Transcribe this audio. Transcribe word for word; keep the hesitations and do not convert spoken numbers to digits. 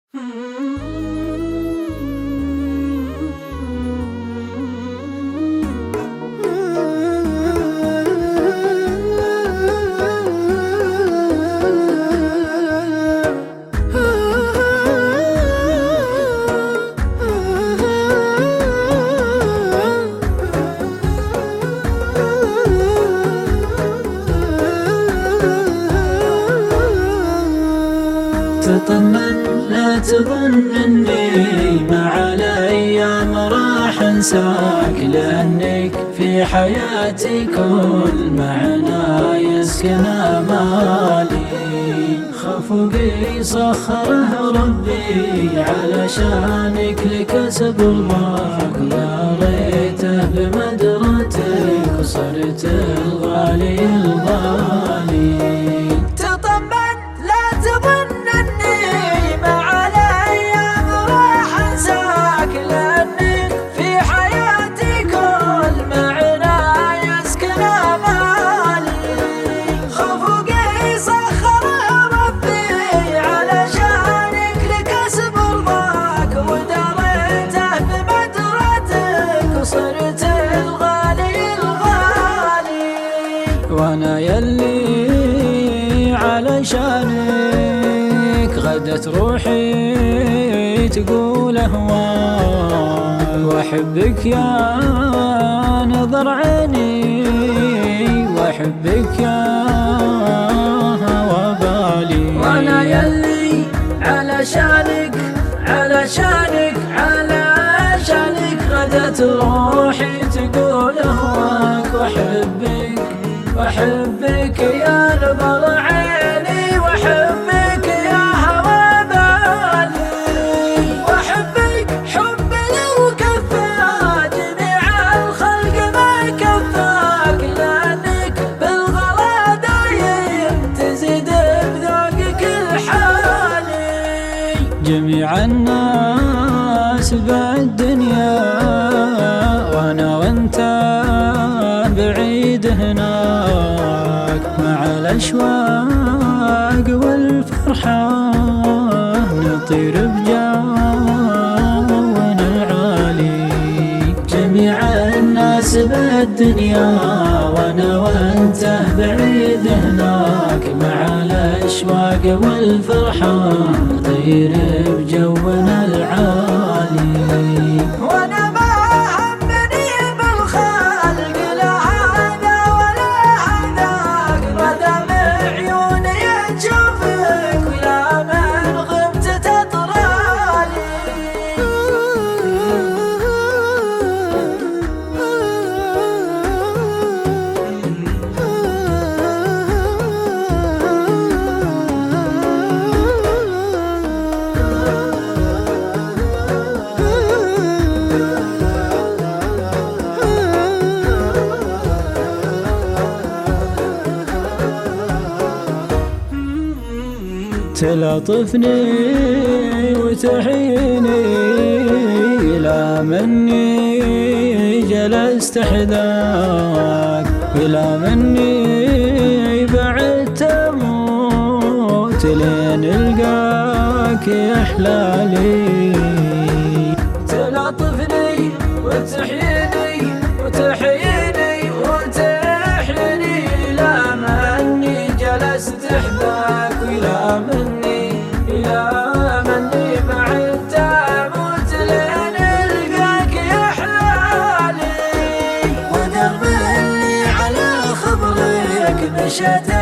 تطمن لا تظن اني مع الايام راح انساك، لانك في حياتي كل معنى يسكن امالي. خفقي سخره ربي علشانك لكسب رضاك، يا ريته بمدرتك وصرت الغالي الغالي. وانا يلي علشانك غدت روحي تقول اهواك، واحبك يا نظر عيني، واحبك يا هوى بالي. وانا يلي علشانك علشانك علشانك غدت روحي تقول اهواك، واحبك واحبك يا نظر عيني، واحبك يا هوى بالي. واحبك حب لو كفى جميع الخلق ما كفاك، لانك بالغلا دايم تزيد بذوقك الحالي. جميع الناس بالدنيا وانا وانت بعيد هناك، مع الأشواق والفرحة نطير بجونا العالي. جميع الناس بالدنيا وانا وانت بعيد هناك، مع الأشواق والفرحة نطير بجونا العالي. وانا تلاطفني وتحيني إلى مني جلست حذاك، إلى مني بعد تموت لين القاك يا حلالي. تلاطفني وتحيني وتحيني وتحيني إلى مني جلست حذاك، وإلى مني إلى مني بعد تموت لين القاك يا حلالي. ودرب اللي على خبرك مشت